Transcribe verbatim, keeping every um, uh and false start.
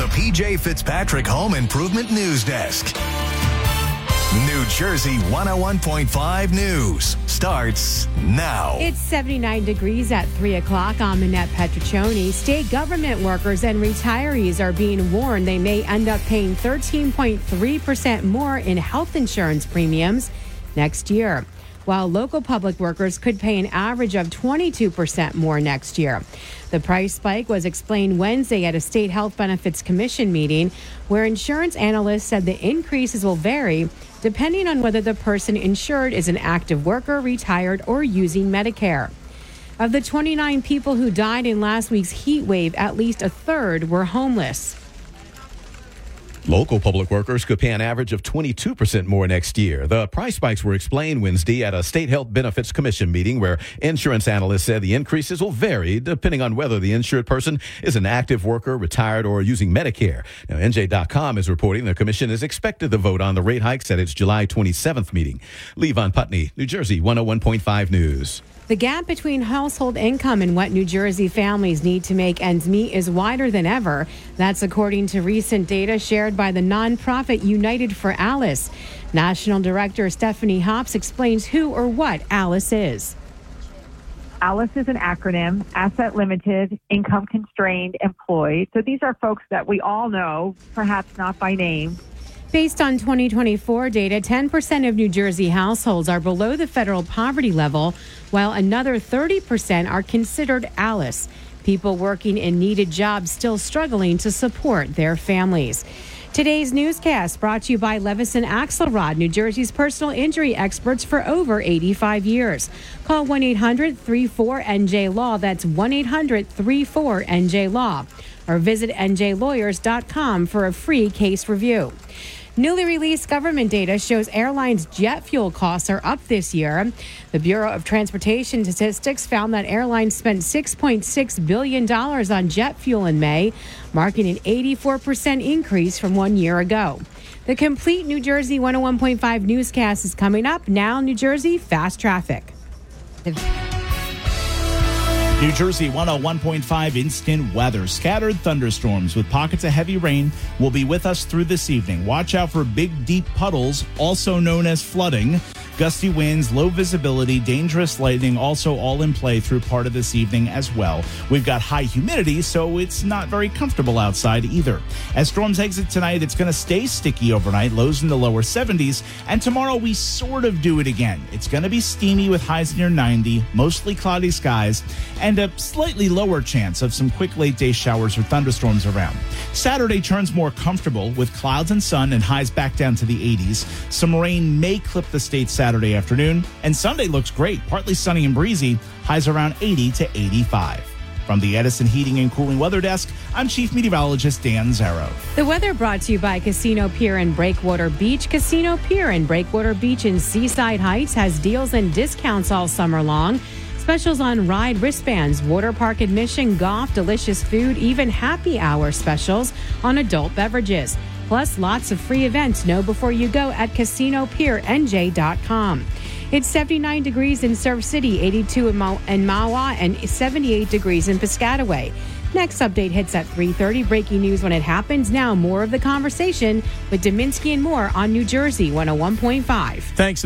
the P J Fitzpatrick Home Improvement News Desk. New Jersey one oh one point five News starts now. It's seventy-nine degrees at three o'clock. I'm Annette Petriccioni. State government workers and retirees are being warned they may end up paying thirteen point three percent more in health insurance premiums next year, while local public workers could pay an average of twenty-two percent more next year. The price spike was explained Wednesday at a state health benefits commission meeting, where insurance analysts said the increases will vary depending on whether the person insured is an active worker, retired, or using Medicare. Of the twenty-nine people who died in last week's heat wave, at least a third were homeless. Local public workers could pay an average of twenty-two percent more next year. The price spikes were explained Wednesday at a state health benefits commission meeting, where insurance analysts said the increases will vary depending on whether the insured person is an active worker, retired, or using Medicare. Now, N J dot com is reporting the commission is expected to vote on the rate hikes at its July twenty-seventh meeting. Levon Putney, New Jersey one oh one point five News. The gap between household income and what New Jersey families need to make ends meet is wider than ever. That's according to recent data shared by the nonprofit United for Alice. National Director Stephanie Hops explains who or what Alice is. ALICE is an acronym: Asset Limited, Income Constrained, Employed. So these are folks that we all know, perhaps not by name. Based on twenty twenty-four data, ten percent of New Jersey households are below the federal poverty level, while another thirty percent are considered ALICE, people working in needed jobs still struggling to support their families. Today's newscast brought to you by Levison Axelrod, New Jersey's personal injury experts for over eighty-five years. Call one eight hundred three four N J Law. That's one eight hundred three four N J Law. Or visit N J lawyers dot com for a free case review. Newly released government data shows airlines' jet fuel costs are up this year. The Bureau of Transportation Statistics found that airlines spent six point six billion dollars on jet fuel in May, marking an eighty-four percent increase from one year ago. The complete New Jersey one oh one point five newscast is coming up. Now, New Jersey Fast Traffic. New Jersey one oh one point five instant weather. Scattered thunderstorms with pockets of heavy rain will be with us through this evening. Watch out for big, deep puddles, also known as flooding. Gusty winds, low visibility, dangerous lightning, also all in play through part of this evening as well. We've got high humidity, so it's not very comfortable outside either. As storms exit tonight, it's going to stay sticky overnight, lows in the lower seventies, and tomorrow we sort of do it again. It's going to be steamy with highs near ninety, mostly cloudy skies, and a slightly lower chance of some quick late-day showers or thunderstorms around. Saturday turns more comfortable with clouds and sun and highs back down to the eighties. Some rain may clip the state Saturday afternoon, and Sunday looks great, partly sunny and breezy, highs around eighty to eighty-five. From the Edison Heating and Cooling Weather Desk, I'm Chief Meteorologist Dan Zarrow. The weather brought to you by Casino Pier and Breakwater Beach. Casino Pier and Breakwater Beach in Seaside Heights has deals and discounts all summer long. Specials on ride wristbands, water park admission, golf, delicious food, even happy hour specials on adult beverages. Plus, lots of free events. Know before you go at casino pier N J dot com. It's seventy-nine degrees in Surf City, eighty-two in, Ma- in Mahwah, and seventy-eight degrees in Piscataway. Next update hits at three thirty. Breaking news when it happens. Now, more of the conversation with Dominski and more on New Jersey one oh one point five. Thanks.